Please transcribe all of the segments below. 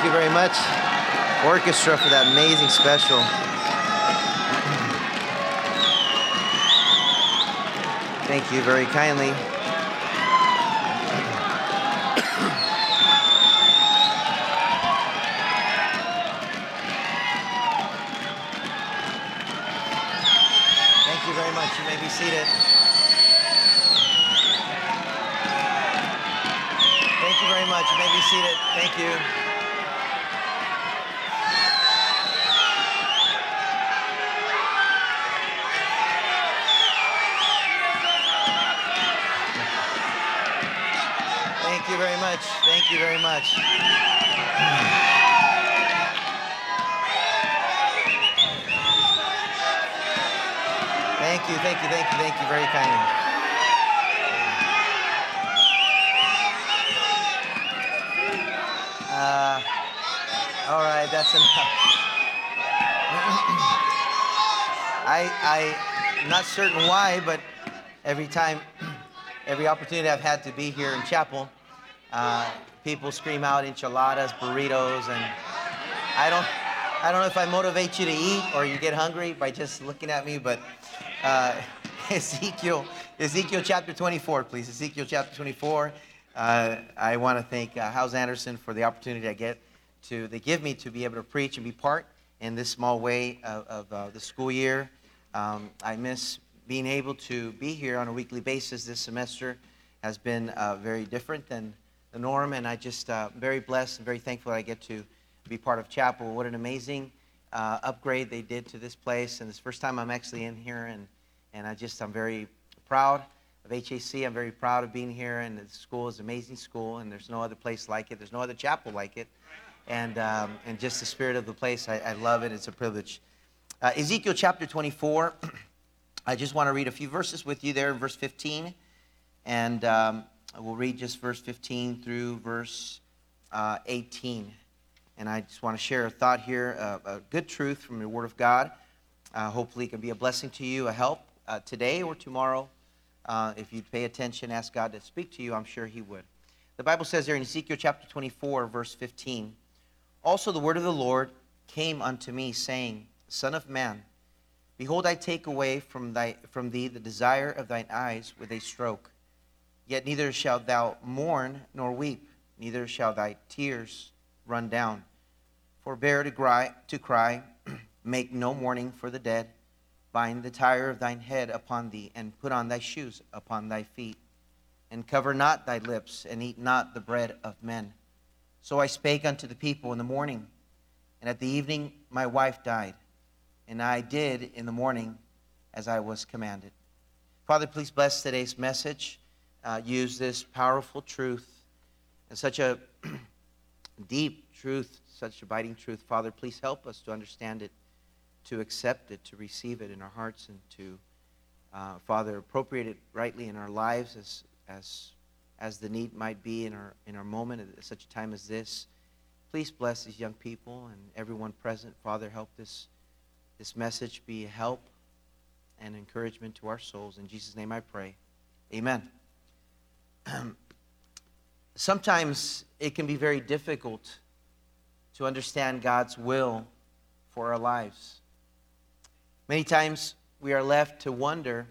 Thank you very much, orchestra, for that amazing special. Thank you very kindly. Thank you very much. You may be seated. Thank you very much. You may be seated. Thank you. Thank you very much. Thank you very much. Thank you, thank you, thank you, thank you very kindly. All right, that's enough. I'm not certain why, but every opportunity I've had to be here in chapel, people scream out enchiladas, burritos, and I don't know if I motivate you to eat or you get hungry by just looking at me, but Ezekiel chapter 24, please. Ezekiel chapter 24. I want to thank House Anderson for the opportunity they give me to be able to preach and be part in this small way of the school year. I miss being able to be here on a weekly basis. This semester has been very different than the norm, and I just very blessed and very thankful that I get to be part of chapel. What an amazing upgrade they did to this place, and it's the first time I'm actually in here, and I'm very proud of HAC. I'm very proud of being here, and the school is an amazing school, and there's no other place like it. There's no other chapel like it, and just the spirit of the place, I love it. It's a privilege. Ezekiel chapter 24, I just want to read a few verses with you there in verse 15, and we'll read just verse 15 through verse 18. And I just want to share a thought here, a good truth from the Word of God. Hopefully it can be a blessing to you, a help today or tomorrow. If you'd pay attention, ask God to speak to you, I'm sure He would. The Bible says there in Ezekiel chapter 24, verse 15, "Also the word of the Lord came unto me, saying, Son of man, behold, I take away from thee the desire of thine eyes with a stroke. Yet neither shalt thou mourn nor weep, neither shall thy tears run down. Forbear to cry, make no mourning for the dead. Bind the tire of thine head upon thee, and put on thy shoes upon thy feet. And cover not thy lips, and eat not the bread of men. So I spake unto the people in the morning, and at the evening my wife died. And I did in the morning as I was commanded." Father, please bless today's message. Use this powerful truth and such a deep truth, such abiding truth. Father, please help us to understand it, to accept it, to receive it in our hearts, and to, Father, appropriate it rightly in our lives as the need might be in our moment at such a time as this. Please bless these young people and everyone present. Father, help this message be a help and encouragement to our souls. In Jesus' name I pray. Amen. Sometimes it can be very difficult to understand God's will for our lives. Many times we are left to wonder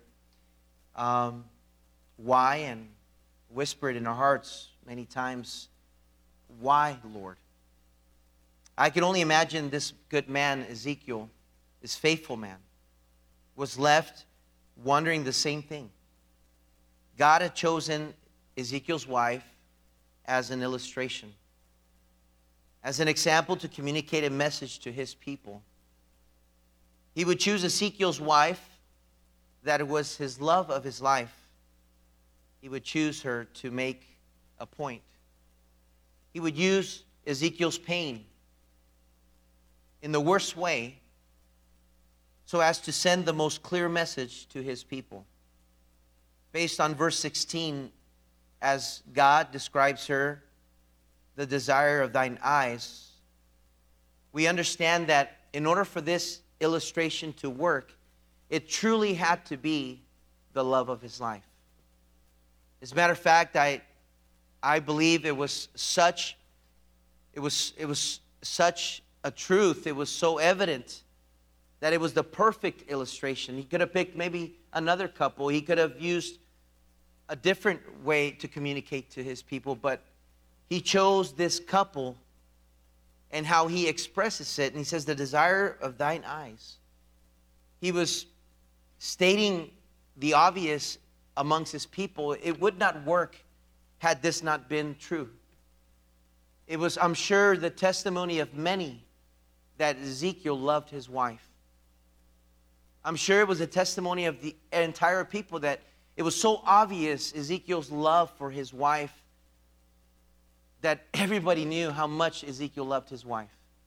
why, and whisper it in our hearts many times, why, Lord? I can only imagine this good man, Ezekiel, this faithful man, was left wondering the same thing. God had chosen Ezekiel's wife as an illustration, as an example to communicate a message to His people. He would choose Ezekiel's wife, that it was his love of his life. He would choose her to make a point. He would use Ezekiel's pain in the worst way so as to send the most clear message to His people. Based on verse 16, as God describes her, the desire of thine eyes, we understand that in order for this illustration to work, it truly had to be the love of his life. As a matter of fact, I believe it was such a truth. It was so evident that it was the perfect illustration. He could have picked maybe another couple. He could have used a different way to communicate to his people, but he chose this couple and how he expresses it. And he says, the desire of thine eyes. He was stating the obvious amongst his people. It would not work had this not been true. It was, I'm sure, the testimony of many that Ezekiel loved his wife. I'm sure it was a testimony of the entire people that it was so obvious, Ezekiel's love for his wife, that everybody knew how much Ezekiel loved his wife.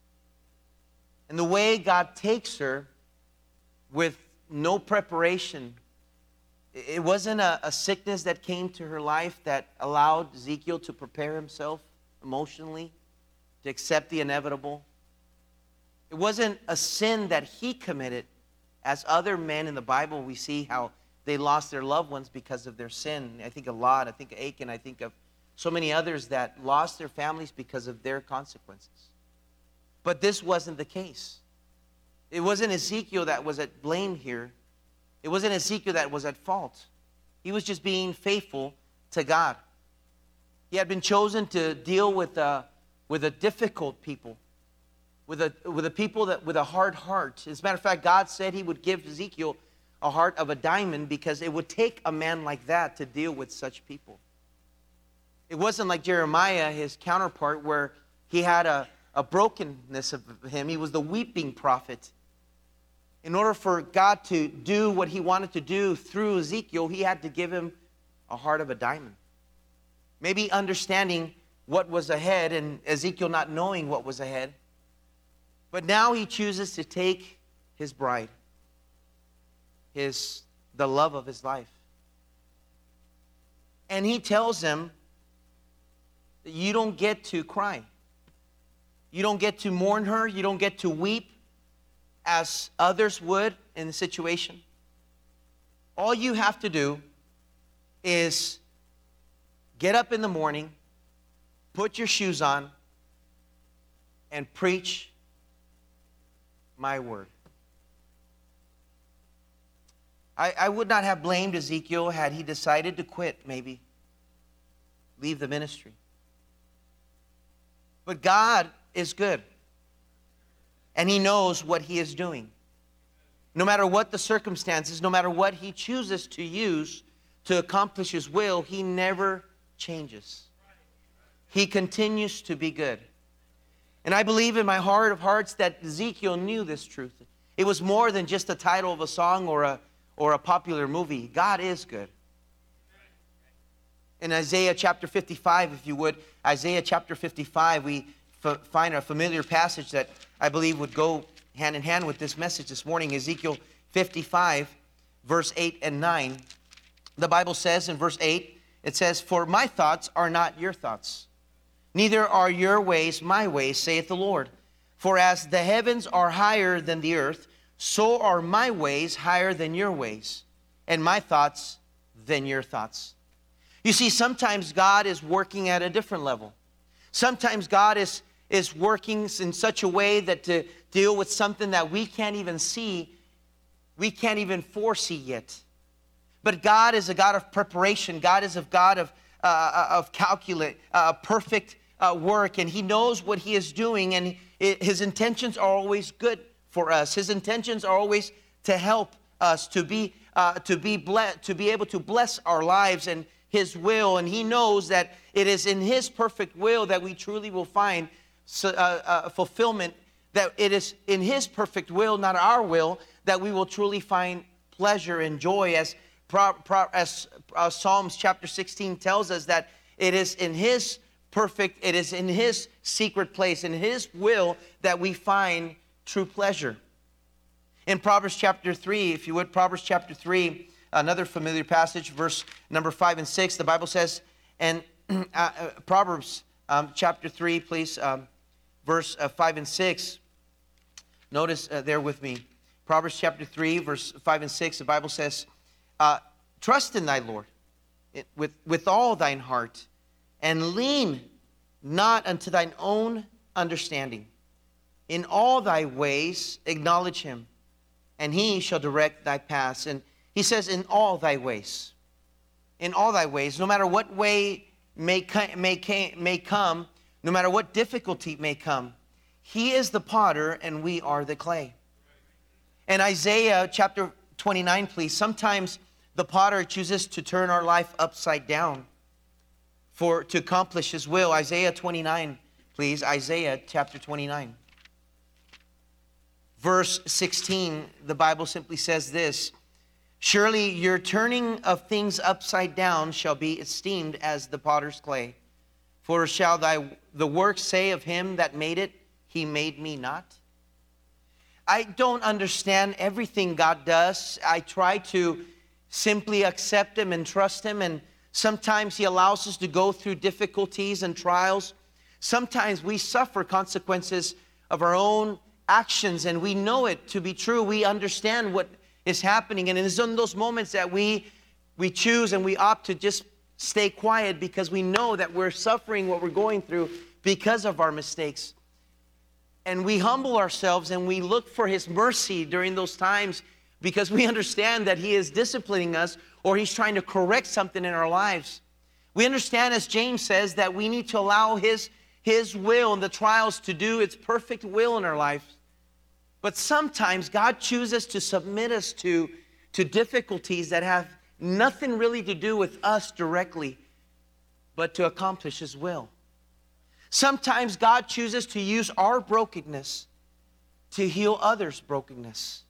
And the way God takes her with no preparation, it wasn't a sickness that came to her life that allowed Ezekiel to prepare himself emotionally to accept the inevitable. It wasn't a sin that he committed. As other men in the Bible, we see how they lost their loved ones because of their sin. I think of Lot, I think of Achan, I think of so many others that lost their families because of their consequences. But this wasn't the case. It wasn't Ezekiel that was at blame here. It wasn't Ezekiel that was at fault. He was just being faithful to God. He had been chosen to deal with a difficult people, with a people that with a hard heart. As a matter of fact, God said he would give Ezekiel a heart of a diamond because it would take a man like that to deal with such people. It wasn't like Jeremiah, his counterpart, where he had a brokenness of him. He was the weeping prophet. In order for God to do what he wanted to do through Ezekiel, he had to give him a heart of a diamond. Maybe understanding what was ahead and Ezekiel not knowing what was ahead. But now he chooses to take his bride, the love of his life. And he tells him that you don't get to cry. You don't get to mourn her. You don't get to weep as others would in the situation. All you have to do is get up in the morning, put your shoes on, and preach my word. I would not have blamed Ezekiel had he decided to quit, maybe leave the ministry. But God is good, and he knows what he is doing. No matter what the circumstances, no matter what he chooses to use to accomplish his will, he never changes. He continues to be good. And I believe in my heart of hearts that Ezekiel knew this truth. It was more than just a title of a song or a popular movie. God is good. In Isaiah chapter 55, if you would, Isaiah chapter 55, we find a familiar passage that I believe would go hand in hand with this message this morning. Ezekiel 55, verse 8 and 9. The Bible says in verse 8, it says, "For my thoughts are not your thoughts, neither are your ways my ways, saith the Lord. For as the heavens are higher than the earth, so are my ways higher than your ways, and my thoughts than your thoughts." You see, sometimes God is working at a different level. Sometimes God is working in such a way that to deal with something that we can't even see, we can't even foresee yet. But God is a God of preparation. God is a God of calculate, perfect work, and he knows what he is doing, and his intentions are always good for us. His intentions are always to help us to be able to bless our lives and his will. And he knows that it is in his perfect will that we truly will find fulfillment, that it is in his perfect will, not our will, that we will truly find pleasure and joy, as Psalms chapter 16 tells us, that it is in his perfect, it is in his secret place, in his will, that we find true pleasure. In Proverbs chapter 3, if you would, Proverbs chapter 3, another familiar passage, verse number 5 and 6, the Bible says, and Proverbs chapter 3, please, verse 5 and 6. Notice there with me. Proverbs chapter 3, verse 5 and 6, the Bible says, "Trust in thy Lord with all thine heart, and lean not unto thine own understanding. In all thy ways acknowledge him, and he shall direct thy paths. And he says, in all thy ways. In all thy ways. No matter what way may come, no matter what difficulty may come, he is the potter and we are the clay. In Isaiah chapter 29, please. Sometimes the potter chooses to turn our life upside down to accomplish his will. Isaiah 29, please. Isaiah chapter 29. Verse 16, the Bible simply says this: surely your turning of things upside down shall be esteemed as the potter's clay. For shall the work say of him that made it, he made me not? I don't understand everything God does. I try to simply accept him and trust him. And sometimes he allows us to go through difficulties and trials. Sometimes we suffer consequences of our own actions, and we know it to be true. We understand what is happening, and it's in those moments that we choose and we opt to just stay quiet because we know that we're suffering what we're going through because of our mistakes. And we humble ourselves and we look for his mercy during those times because we understand that he is disciplining us or he's trying to correct something in our lives. We understand, as James says, that we need to allow his will and the trials to do its perfect will in our life. But sometimes God chooses to submit us to difficulties that have nothing really to do with us directly, but to accomplish his will. Sometimes God chooses to use our brokenness to heal others' brokenness.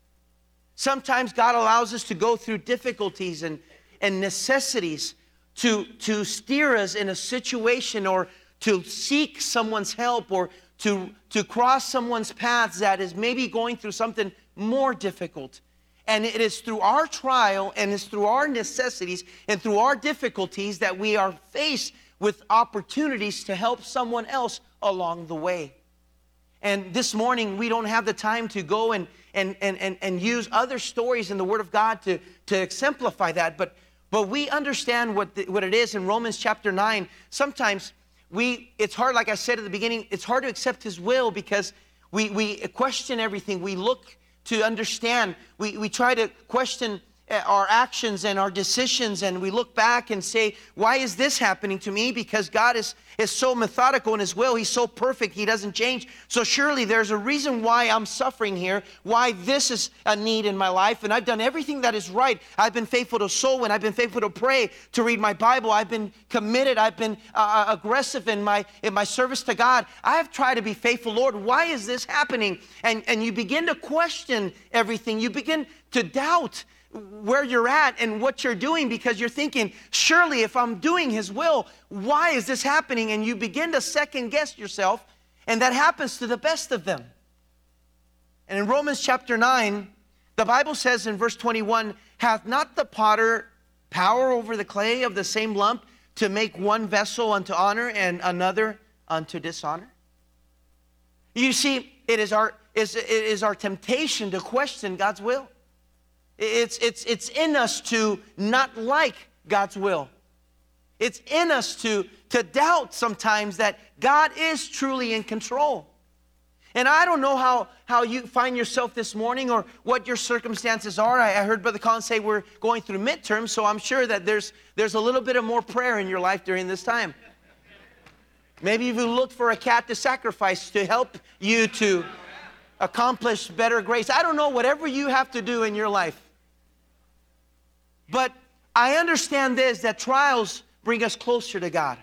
Sometimes God allows us to go through difficulties and necessities to steer us in a situation or to seek someone's help or to cross someone's paths that is maybe going through something more difficult. And it is through our trial and it's through our necessities and through our difficulties that we are faced with opportunities to help someone else along the way. And this morning, we don't have the time to go and use other stories in the Word of God to exemplify that. But we understand what it is in Romans chapter 9. Sometimes it's hard, like I said at the beginning, it's hard to accept his will because we question everything. We look to understand. We try to question our actions and our decisions, and we look back and say, why is this happening to me? Because God is so methodical in his will. He's so perfect. He doesn't change. So surely there's a reason why I'm suffering here, why this is a need in my life. And I've done everything that is right. I've been faithful to sow, and I've been faithful to pray, to read my Bible. I've been committed. I've been aggressive in my service to God. I've tried to be faithful. Lord, why is this happening? And you begin to question everything. You begin to doubt where you're at and what you're doing because you're thinking, surely if I'm doing his will, why is this happening? And you begin to second guess yourself, and that happens to the best of them. And in Romans chapter 9, the Bible says in verse 21, hath not the potter power over the clay of the same lump to make one vessel unto honor and another unto dishonor? You see, it is our temptation to question God's will. It's in us to not like God's will. It's in us to doubt sometimes that God is truly in control. And I don't know how you find yourself this morning or what your circumstances are. I heard Brother Colin say we're going through midterms, so I'm sure that there's a little bit of more prayer in your life during this time. Maybe you look for a cat to sacrifice to help you to accomplish better grace. I don't know, whatever you have to do in your life. But I understand this, that trials bring us closer to God.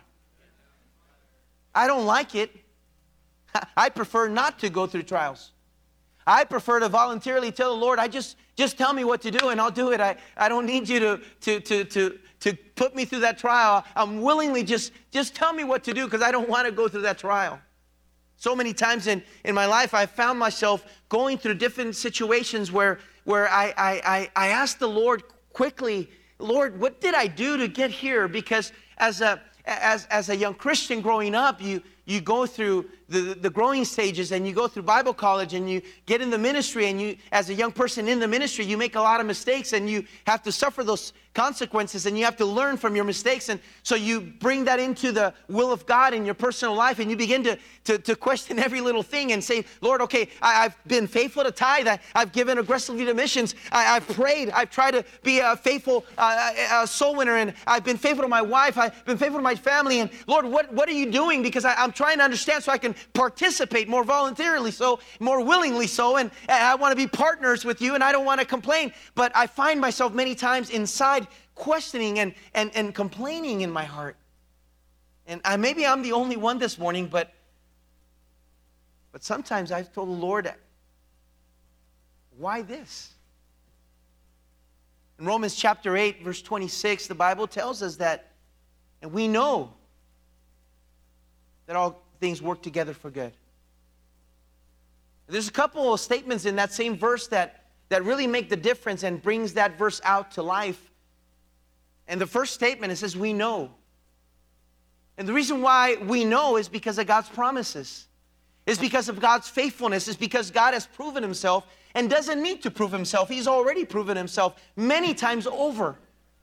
I don't like it. I prefer not to go through trials. I prefer to voluntarily tell the Lord, just tell me what to do and I'll do it. I don't need you to put me through that trial. I'm willingly just tell me what to do because I don't want to go through that trial. So many times in my life, I've found myself going through different situations where I asked the Lord quickly, Lord, what did I do to get here? Because as a young Christian growing up, you go through the growing stages, and you go through Bible college, and you get in the ministry, and you, as a young person in the ministry, you make a lot of mistakes, and you have to suffer those consequences, and you have to learn from your mistakes. And so you bring that into the will of God in your personal life, and you begin to question every little thing and say, Lord, okay, I've been faithful to tithe. I've given aggressively to missions. I've prayed. I've tried to be a faithful soul winner, and I've been faithful to my wife. I've been faithful to my family. And Lord, what are you doing? Because I'm trying to understand so I can participate more voluntarily, so more willingly so. And I want to be partners with you, and I don't want to complain. But I find myself many times inside questioning and complaining in my heart. And maybe I'm the only one this morning, but sometimes I've told the Lord, why this? In Romans chapter 8, verse 26, the Bible tells us that, and we know that all things work together for good. There's a couple of statements in that same verse that really make the difference and brings that verse out to life. And the first statement, it says, we know. And the reason why we know is because of God's promises. It's because of God's faithfulness. It's because God has proven himself and doesn't need to prove himself. He's already proven himself many times over.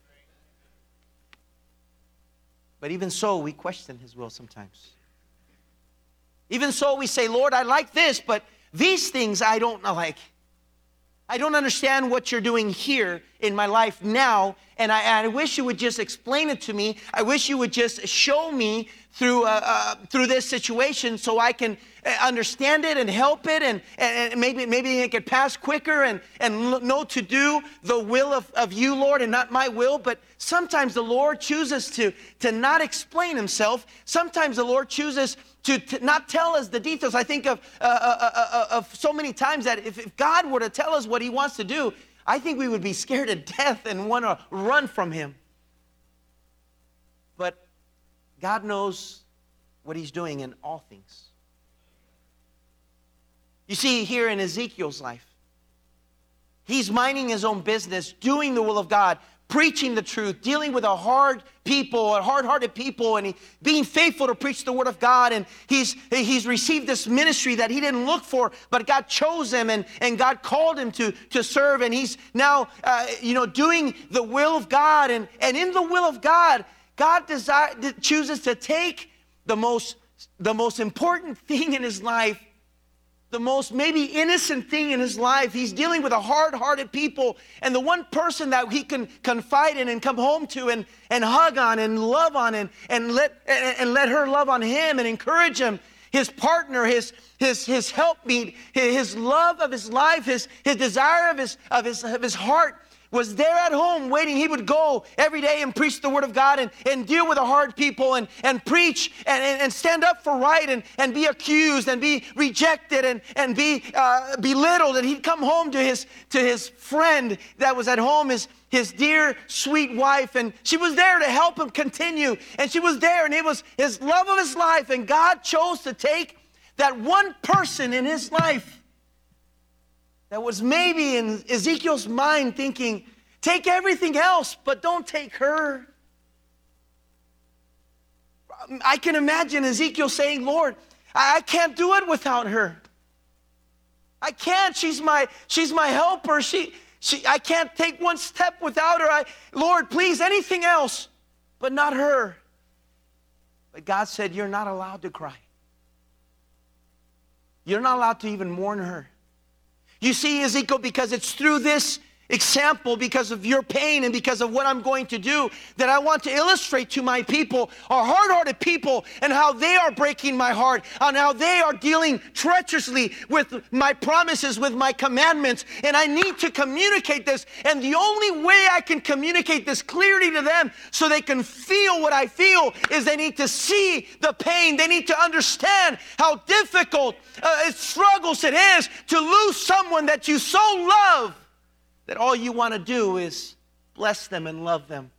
But even so, we question his will sometimes. Even so, we say, Lord, I like this, but these things I don't like. I don't understand what you're doing here in my life now, and I wish you would just explain it to me. I wish you would just show me through this situation so I can understand it and help it, and maybe it could pass quicker and know to do the will of you, Lord, and not my will. But sometimes the Lord chooses to not explain himself. Sometimes the Lord chooses to not tell us the details. I think of so many times that if God were to tell us what he wants to do, I think we would be scared to death and want to run from him. But God knows what he's doing in all things. You see, here in Ezekiel's life, he's minding his own business, doing the will of God, preaching the truth, dealing with a hard-hearted people, and being faithful to preach the word of God. And he's received this ministry that he didn't look for, but God chose him, and God called him to serve. And he's now, doing the will of God. And in the will of God, God chooses to take the most important thing in his life, the most maybe innocent thing in his life. He's dealing with a hard-hearted people, and the one person that he can confide in and come home to and hug on and love on and let her love on him and encourage him, his partner, his helpmeet, his love of his life, his desire of his heart, was there at home waiting. He would go every day and preach the word of God and deal with the hard people and preach and stand up for right and be accused and be rejected and be belittled. And he'd come home to his friend that was at home, his dear, sweet wife, and she was there to help him continue. And she was there, and it was his love of his life. And God chose to take that one person in his life that was maybe in Ezekiel's mind thinking, take everything else, but don't take her. I can imagine Ezekiel saying, Lord, I can't do it without her. I can't. She's my helper. I can't take one step without her. Lord, please, anything else, but not her. But God said, you're not allowed to cry. You're not allowed to even mourn her. You see, Ezekiel, because it's through this example, because of your pain and because of what I'm going to do, that I want to illustrate to my people, our hard-hearted people, and how they are breaking my heart, and how they are dealing treacherously with my promises, with my commandments. And I need to communicate this. And the only way I can communicate this clearly to them so they can feel what I feel is they need to see the pain. They need to understand how difficult struggles it is to lose someone that you so love, that all you want to do is bless them and love them.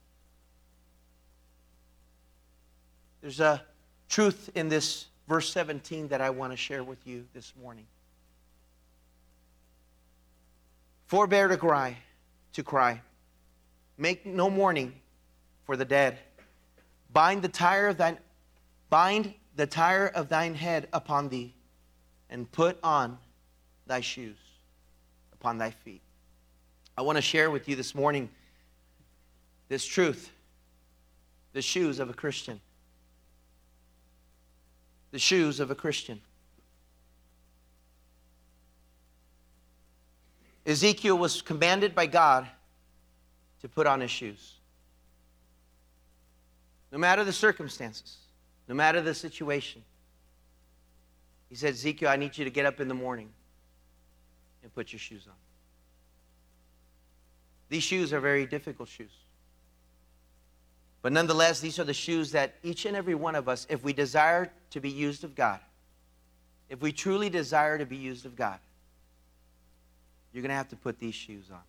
There's a truth in this verse 17 that I want to share with you this morning. Forbear to cry. Make no mourning for the dead. Bind the the tire of thine head upon thee, and put on thy shoes upon thy feet. I want to share with you this morning this truth. The shoes of a Christian. The shoes of a Christian. Ezekiel was commanded by God to put on his shoes. No matter the circumstances, no matter the situation. He said, Ezekiel, I need you to get up in the morning and put your shoes on. These shoes are very difficult shoes. But nonetheless, these are the shoes that each and every one of us, if we desire to be used of God, if we truly desire to be used of God, you're going to have to put these shoes on.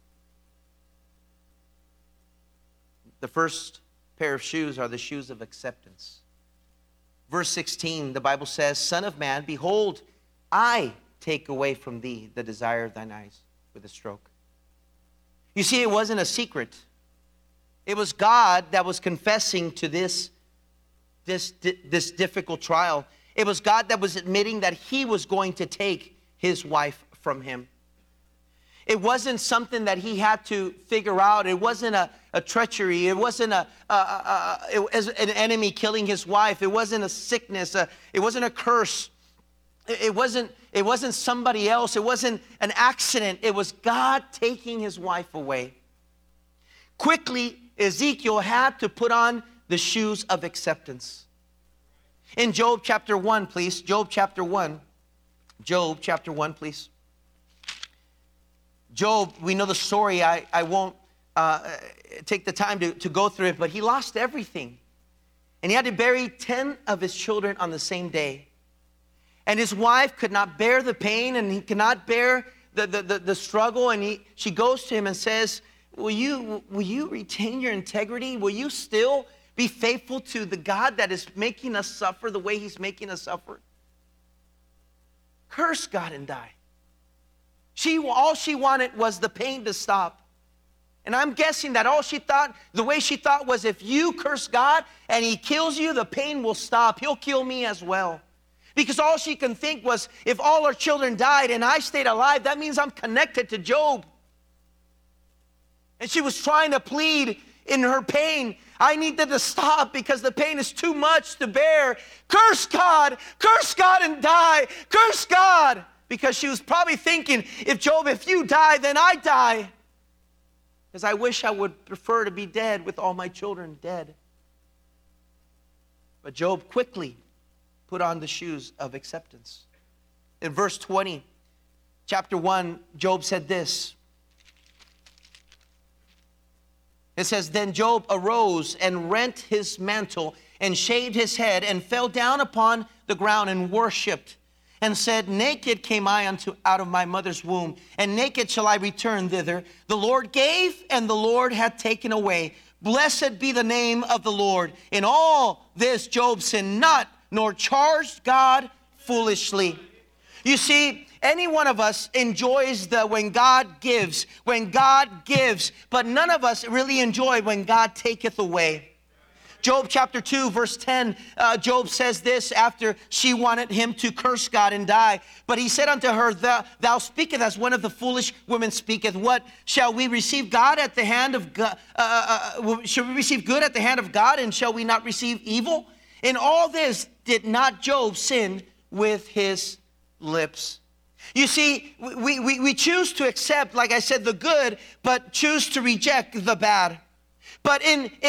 The first pair of shoes are the shoes of acceptance. Verse 16, the Bible says, Son of man, behold, I take away from thee the desire of thine eyes with a stroke. You see, it wasn't a secret. It was God that was confessing to this difficult trial. It was God that was admitting that he was going to take his wife from him. It wasn't something that he had to figure out. It wasn't a treachery. It wasn't it was an enemy killing his wife. It wasn't a sickness. It wasn't a curse. It wasn't somebody else. It wasn't an accident. It was God taking his wife away. Quickly, Ezekiel had to put on the shoes of acceptance. In Job chapter 1, please. Job chapter 1. Job chapter 1, please. Job, we know the story. I won't take the time to go through it, but he lost everything. And he had to bury 10 of his children on the same day. And his wife could not bear the pain, and he could not bear the struggle. And she goes to him and says, Will you retain your integrity? Will you still be faithful to the God that is making us suffer the way he's making us suffer? Curse God and die. All she wanted was the pain to stop. And I'm guessing that the way she thought was, if you curse God and he kills you, the pain will stop. He'll kill me as well. Because all she can think was, if all her children died and I stayed alive, that means I'm connected to Job. And she was trying to plead in her pain. I needed to stop because the pain is too much to bear. Curse God and die. Curse God. Because she was probably thinking, if you die, then I die. Because I wish I would prefer to be dead with all my children dead. But Job quickly put on the shoes of acceptance. In verse 20, chapter 1, Job said this. It says, Then Job arose and rent his mantle and shaved his head and fell down upon the ground and worshipped and said, Naked came I out of my mother's womb, and naked shall I return thither. The Lord gave, and the Lord hath taken away. Blessed be the name of the Lord. In all this Job sinned not, nor charged God foolishly. You see, any one of us enjoys when God gives, but none of us really enjoy when God taketh away. Job chapter 2, verse 10, Job says this after she wanted him to curse God and die. But he said unto her, Thou speakest as one of the foolish women speaketh. What, shall we receive God at the hand of God? Shall we receive good at the hand of God, and shall we not receive evil? In all this did not Job sin with his lips. You see, we choose to accept, like I said, the good, but choose to reject the bad. But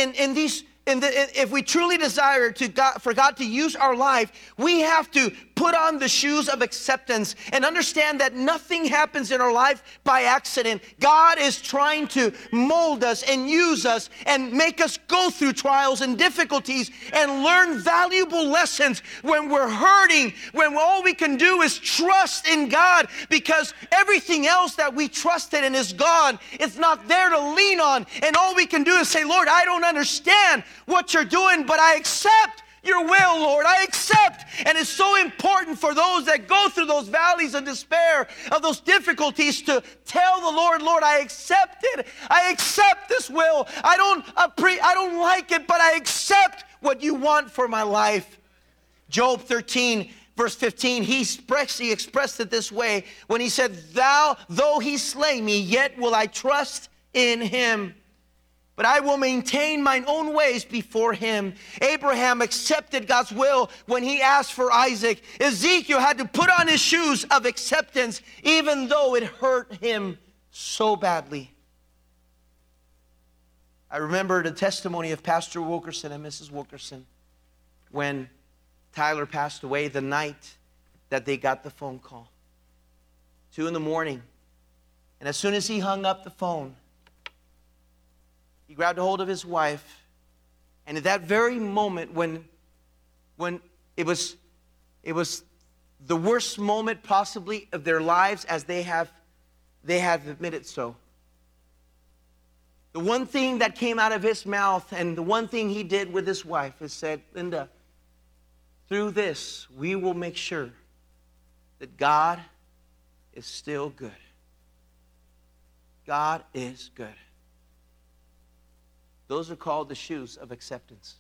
if we truly desire for God to use our life, we have to put on the shoes of acceptance and understand that nothing happens in our life by accident. God is trying to mold us and use us and make us go through trials and difficulties and learn valuable lessons when we're hurting, when all we can do is trust in God, because everything else that we trusted in is gone. It's not there to lean on, and all we can do is say, Lord, I don't understand what you're doing, but I accept your will, Lord. I accept. And it's so important for those that go through those valleys of despair, of those difficulties, to tell the Lord, Lord, I accept it. I accept this will. I don't like it, but I accept what you want for my life. Job 13, verse 15, he expressed it this way when he said, though he slay me, yet will I trust in him. But I will maintain mine own ways before him. Abraham accepted God's will when he asked for Isaac. Ezekiel had to put on his shoes of acceptance, even though it hurt him so badly. I remember the testimony of Pastor Wilkerson and Mrs. Wilkerson when Tyler passed away, the night that they got the phone call. 2 a.m. And as soon as he hung up the phone, he grabbed a hold of his wife. And at that very moment when it was the worst moment possibly of their lives, as they have admitted so. The one thing that came out of his mouth and the one thing he did with his wife is said, Linda, through this, we will make sure that God is still good. God is good. Those are called the shoes of acceptance.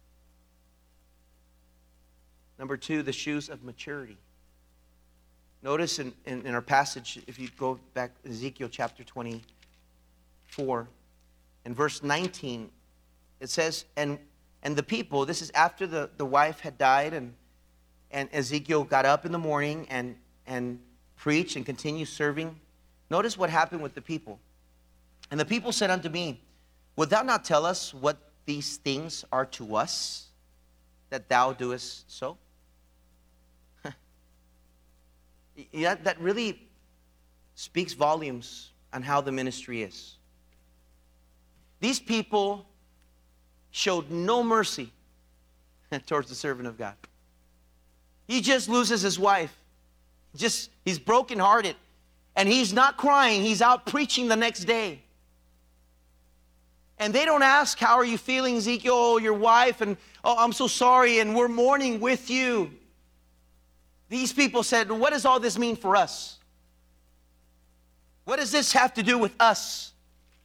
Number 2, the shoes of maturity. Notice in our passage, if you go back to Ezekiel chapter 24, in verse 19, it says, and the people, this is after the wife had died, and Ezekiel got up in the morning and preached and continued serving. Notice what happened with the people. And the people said unto me, would thou not tell us what these things are to us, that thou doest so? Yeah, that really speaks volumes on how the ministry is. These people showed no mercy towards the servant of God. He just loses his wife. He's brokenhearted. And he's not crying. He's out preaching the next day. And they don't ask, how are you feeling, Ezekiel? Oh, your wife, and oh, I'm so sorry, and we're mourning with you. These people said, what does all this mean for us? What does this have to do with us?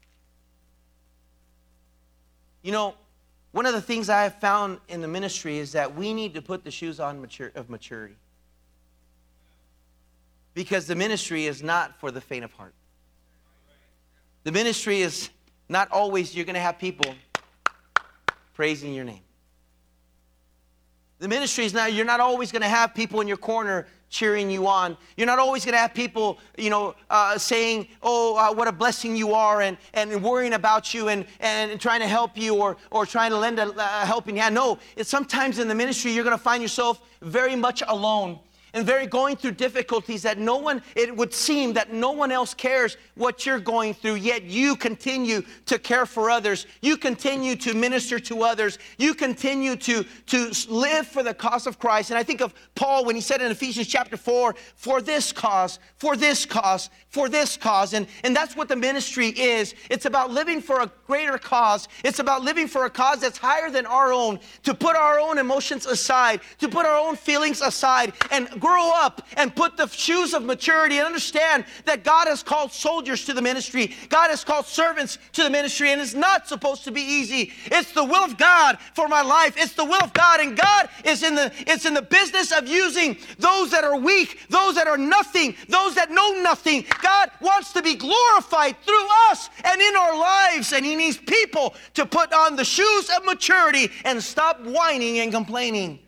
You know, one of the things I have found in the ministry is that we need to put the shoes on of maturity. Because the ministry is not for the faint of heart. The ministry is not always you're going to have people praising your name. The ministry is not, you're not always going to have people in your corner cheering you on. You're not always going to have people, saying, what a blessing you are, and worrying about you and trying to help you or trying to lend a helping hand. No, it's sometimes in the ministry you're going to find yourself very much alone. And going through difficulties that it would seem that no one else cares what you're going through, yet you continue to care for others. You continue to minister to others. You continue to live for the cause of Christ. And I think of Paul when he said in Ephesians chapter 4, for this cause, for this cause, for this cause. And that's what the ministry is. It's about living for a greater cause. It's about living for a cause that's higher than our own, to put our own emotions aside, to put our own feelings aside, and grow up and put the shoes of maturity and understand that God has called soldiers to the ministry. God has called servants to the ministry, and it's not supposed to be easy. It's the will of God for my life. It's the will of God, and God is in the business of using those that are weak, those that are nothing, those that know nothing. God wants to be glorified through us and in our lives, and He needs people to put on the shoes of maturity and stop whining and complaining.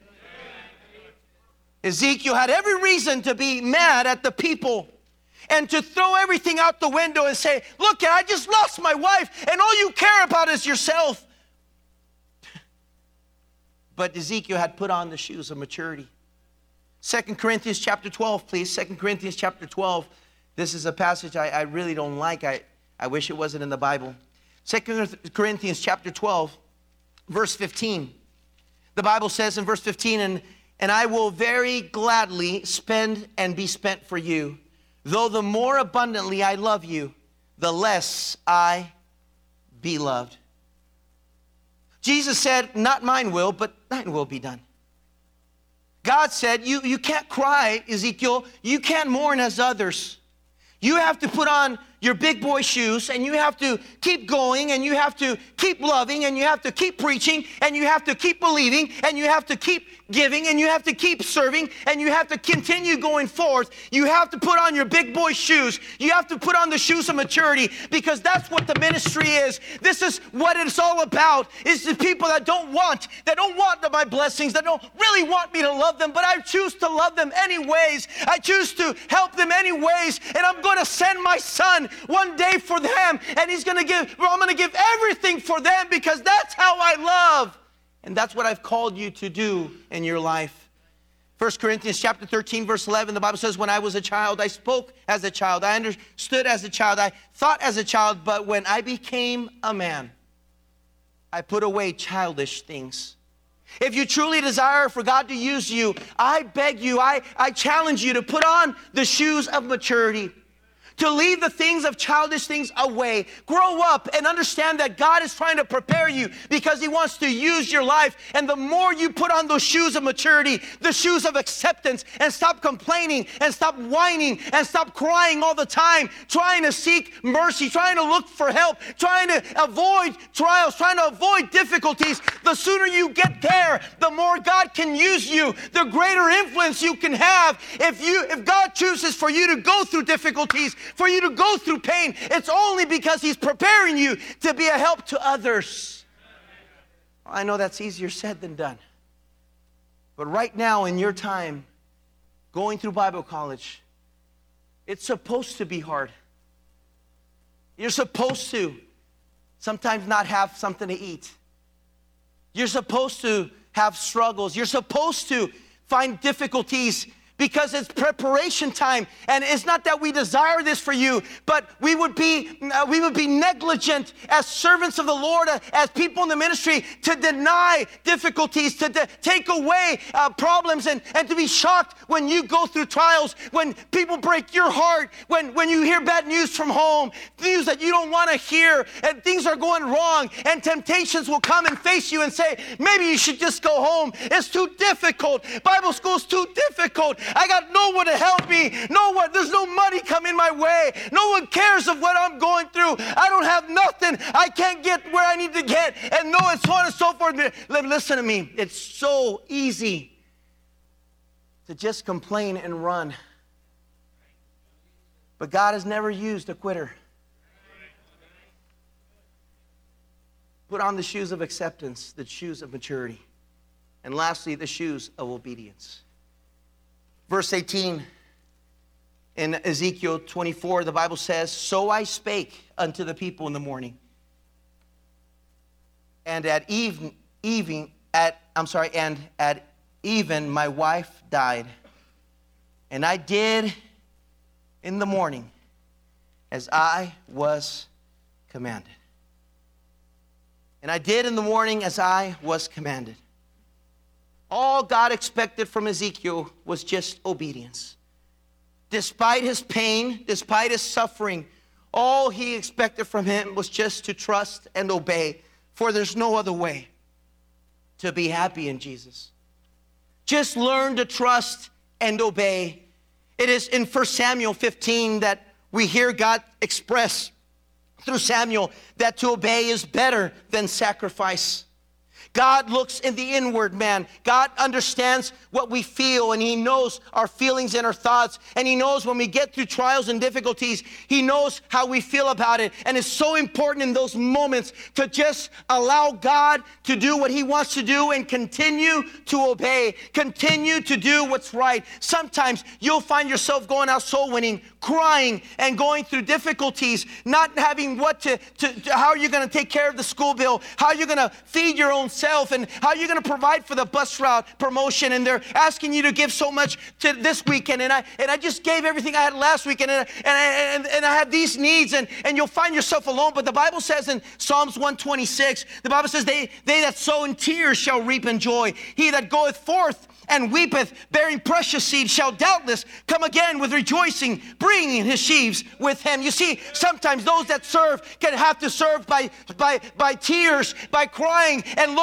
Ezekiel had every reason to be mad at the people and to throw everything out the window and say, look, I just lost my wife and all you care about is yourself. But Ezekiel had put on the shoes of maturity. 2 Corinthians chapter 12, please. 2 Corinthians chapter 12. This is a passage I really don't like. I wish it wasn't in the Bible. 2 Corinthians chapter 12, verse 15. The Bible says in verse 15, and I will very gladly spend and be spent for you. Though the more abundantly I love you, the less I be loved. Jesus said, not mine will, but thine will be done. God said, you can't cry, Ezekiel. You can't mourn as others. You have to put on your big boy shoes, and you have to keep going, and you have to keep loving, and you have to keep preaching, and you have to keep believing, and you have to keep giving, and you have to keep serving, and you have to continue going forth. You have to put on your big boy shoes. You have to put on the shoes of maturity, because that's what the ministry is. This is what it's all about, is the people that don't want my blessings, that don't really want me to love them, but I choose to love them anyways. I choose to help them anyways, and I'm going to send my son one day for them, and I'm going to give everything for them, because that's how I love. And that's what I've called you to do in your life. 1 Corinthians chapter 13, verse 11, the Bible says, when I was a child, I spoke as a child. I understood as a child. I thought as a child. But when I became a man, I put away childish things. If you truly desire for God to use you, I beg you, I challenge you to put on the shoes of maturity, to leave the things of childish things away. Grow up and understand that God is trying to prepare you, because He wants to use your life. And the more you put on those shoes of maturity, the shoes of acceptance, and stop complaining, and stop whining, and stop crying all the time, trying to seek mercy, trying to look for help, trying to avoid trials, trying to avoid difficulties, the sooner you get there, the more God can use you, the greater influence you can have. If God chooses for you to go through difficulties, for you to go through pain, it's only because He's preparing you to be a help to others. I know that's easier said than done. But right now in your time, going through Bible college, it's supposed to be hard. You're supposed to sometimes not have something to eat. You're supposed to have struggles. You're supposed to find difficulties, because it's preparation time. And it's not that we desire this for you, but we would be negligent as servants of the Lord, as people in the ministry, to deny difficulties, to take away problems, and to be shocked when you go through trials, when people break your heart, when you hear bad news from home, news that you don't want to hear, and things are going wrong, and temptations will come and face you and say, maybe you should just go home. It's too difficult. Bible school's too difficult. I got no one to help me. There's no money coming my way. No one cares of what I'm going through. I don't have nothing. I can't get where I need to get. And it's so on and so forth. Listen to me. It's so easy to just complain and run. But God has never used a quitter. Put on the shoes of acceptance, the shoes of maturity. And lastly, the shoes of obedience. Verse 18 in Ezekiel 24, the Bible says, so I spake unto the people in the morning, and at even my wife died, and I did in the morning as I was commanded. And I did in the morning as I was commanded. All God expected from Ezekiel was just obedience. Despite his pain, despite his suffering, all he expected from him was just to trust and obey, for there's no other way to be happy in Jesus. Just learn to trust and obey. It is in 1 Samuel 15 that we hear God express through Samuel that to obey is better than sacrifice. God looks in the inward man. God understands what we feel, and He knows our feelings and our thoughts. And He knows when we get through trials and difficulties, He knows how we feel about it. And it's so important in those moments to just allow God to do what He wants to do and continue to obey. Continue to do what's right. Sometimes you'll find yourself going out soul winning, crying, and going through difficulties, not having how are you going to take care of the school bill? How are you going to feed your own self, and how are you going to provide for the bus route promotion, and they're asking you to give so much to this weekend, and I just gave everything I had last weekend, and I have these needs, and you'll find yourself alone. But the Bible says in Psalms 126, the Bible says, they that sow in tears shall reap in joy. He that goeth forth and weepeth, bearing precious seed, shall doubtless come again with rejoicing, bringing his sheaves with him. You see, sometimes those that serve can have to serve by tears, by crying and looking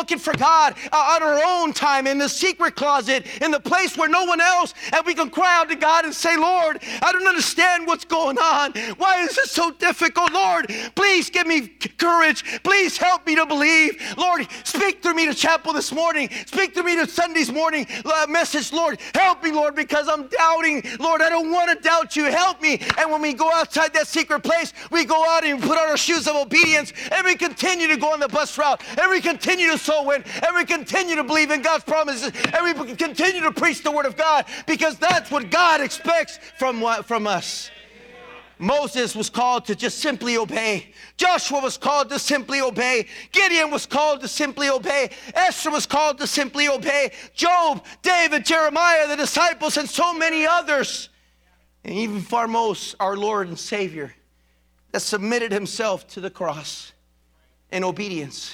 looking for God on our own time, in the secret closet, in the place where no one else, and we can cry out to God and say, Lord, I don't understand what's going on. Why is this so difficult? Lord, please give me courage. Please help me to believe. Lord, speak through me to chapel this morning. Speak through me to Sunday's morning message. Lord, help me, Lord, because I'm doubting. Lord, I don't want to doubt you. Help me. And when we go outside that secret place, we go out and put on our shoes of obedience, and we continue to go on the bus route, and we continue to sow in, and we continue to believe in God's promises, and we continue to preach the word of God, because that's what God expects from us. Moses was called to just simply obey. Joshua was called to simply obey. Gideon was called to simply obey. Esther was called to simply obey. Job, David, Jeremiah, the disciples, and so many others. And even far most, our Lord and Savior, that submitted himself to the cross in obedience.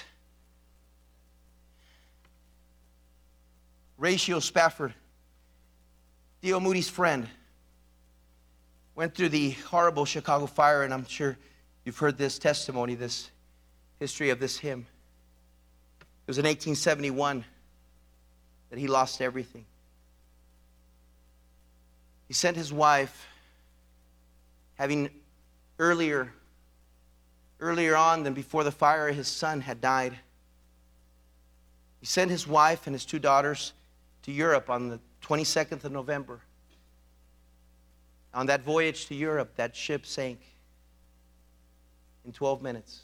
Horatio Spafford, D.L. Moody's friend, went through the horrible Chicago fire, and I'm sure you've heard this testimony, this history of this hymn. It was in 1871 that he lost everything. He sent his wife, having earlier on than before the fire, his son had died. He sent his wife and his 2 daughters to Europe on the 22nd of November. On that voyage to Europe, that ship sank in 12 minutes.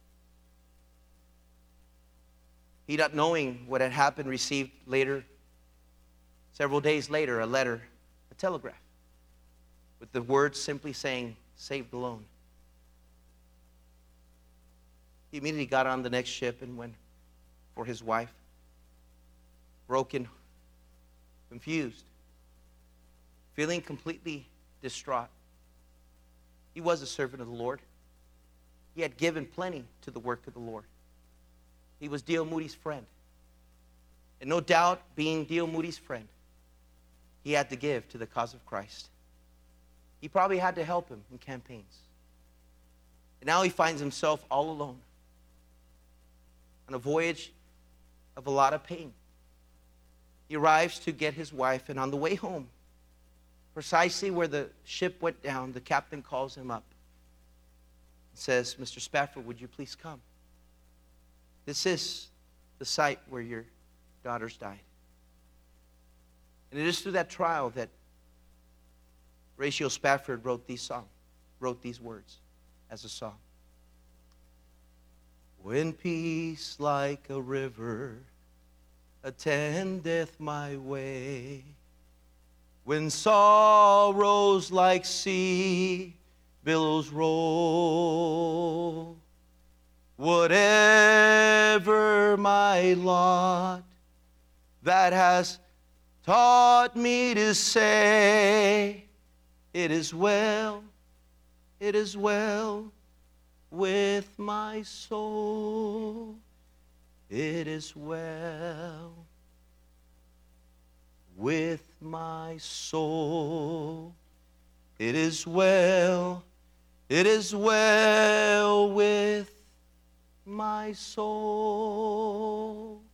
He, not knowing what had happened, received later, several days later, a letter, a telegraph, with the words simply saying, "Saved alone." He immediately got on the next ship and went for his wife, broken, confused, feeling completely distraught. He was a servant of the Lord. He had given plenty to the work of the Lord. He was D.L. Moody's friend. And no doubt, being D.L. Moody's friend, he had to give to the cause of Christ. He probably had to help him in campaigns. And now he finds himself all alone on a voyage of a lot of pain. He arrives to get his wife, and on the way home, precisely where the ship went down, the captain calls him up and says, "Mr. Spafford, would you please come? This is the site where your daughters died." And it is through that trial that Horatio Spafford wrote these words as a song. When peace like a river attendeth my way, when sorrows like sea billows roll, whatever my lot, that has taught me to say, it is well with my soul, it is well with my soul, it is well with my soul.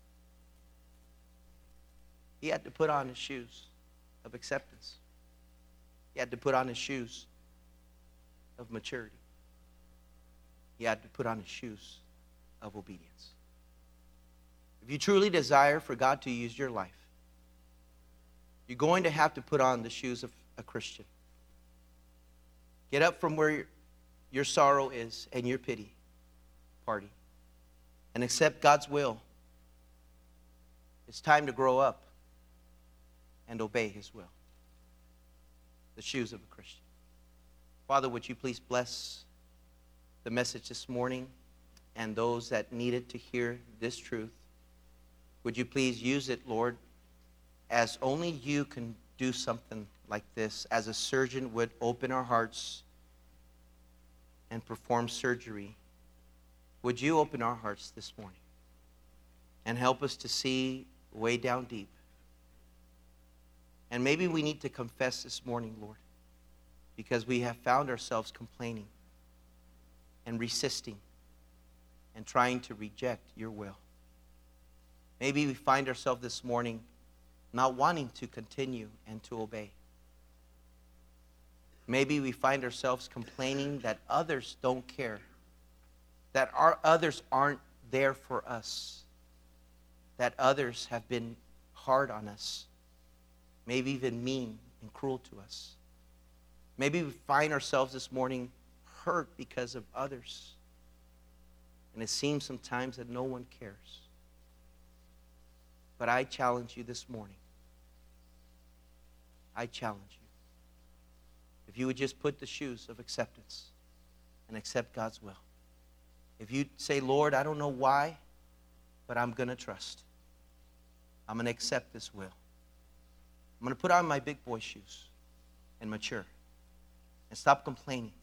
He had to put on his shoes of acceptance. He had to put on his shoes of maturity. He had to put on his shoes of obedience. If you truly desire for God to use your life, you're going to have to put on the shoes of a Christian. Get up from where your sorrow is and your pity party and accept God's will. It's time to grow up and obey his will. The shoes of a Christian. Father, would you please bless the message this morning and those that needed to hear this truth? Would you please use it, Lord, as only you can do something like this, as a surgeon would open our hearts and perform surgery. Would you open our hearts this morning and help us to see way down deep? And maybe we need to confess this morning, Lord, because we have found ourselves complaining and resisting and trying to reject your will. Maybe we find ourselves this morning not wanting to continue and to obey. Maybe we find ourselves complaining that others don't care, that our others aren't there for us, that others have been hard on us, maybe even mean and cruel to us. Maybe we find ourselves this morning hurt because of others, and it seems sometimes that no one cares. But I challenge you this morning. I challenge you. If you would just put the shoes of acceptance and accept God's will. If you say, Lord, I don't know why, but I'm going to trust. I'm going to accept this will. I'm going to put on my big boy shoes and mature and stop complaining.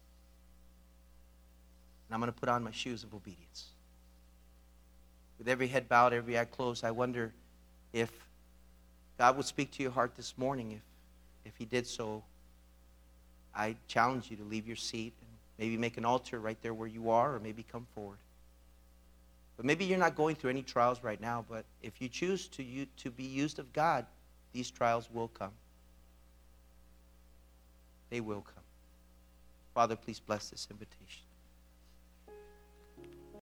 And I'm going to put on my shoes of obedience. With every head bowed, every eye closed, I wonder if God would speak to your heart this morning. If he did so, I challenge you to leave your seat and maybe make an altar right there where you are, or maybe come forward. But maybe you're not going through any trials right now, but if you choose to be used of God, these trials will come. They will come. Father, please bless this invitation.